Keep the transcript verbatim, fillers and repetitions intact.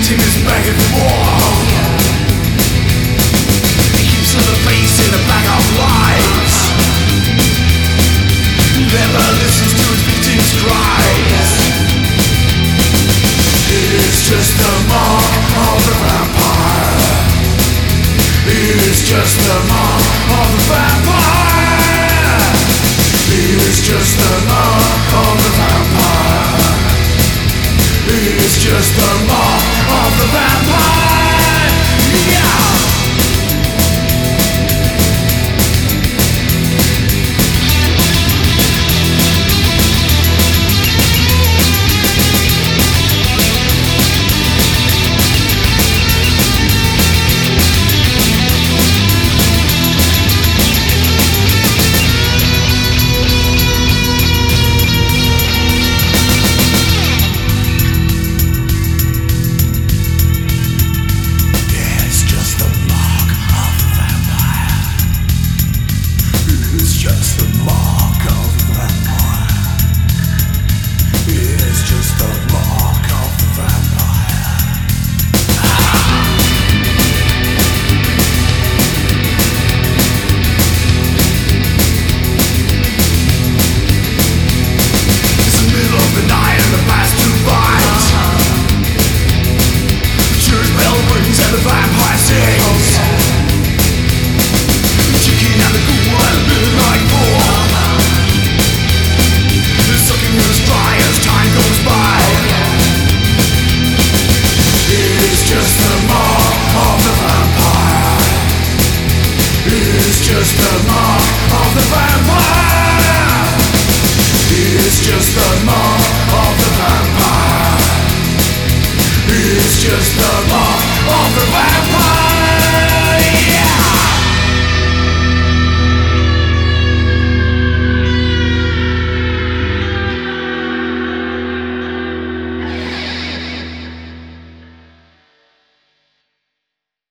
victim is begging for more. He keeps on the face in the bag of lies. Never listens to his victim's cries. It's just the mark of the vampire. It's just the mark of the vampire. It's just the mark of the vampire. It's just the mark of the vampire. Yeah. It's just the mark of the vampire. It's just the mark of the vampire. It's just the mark.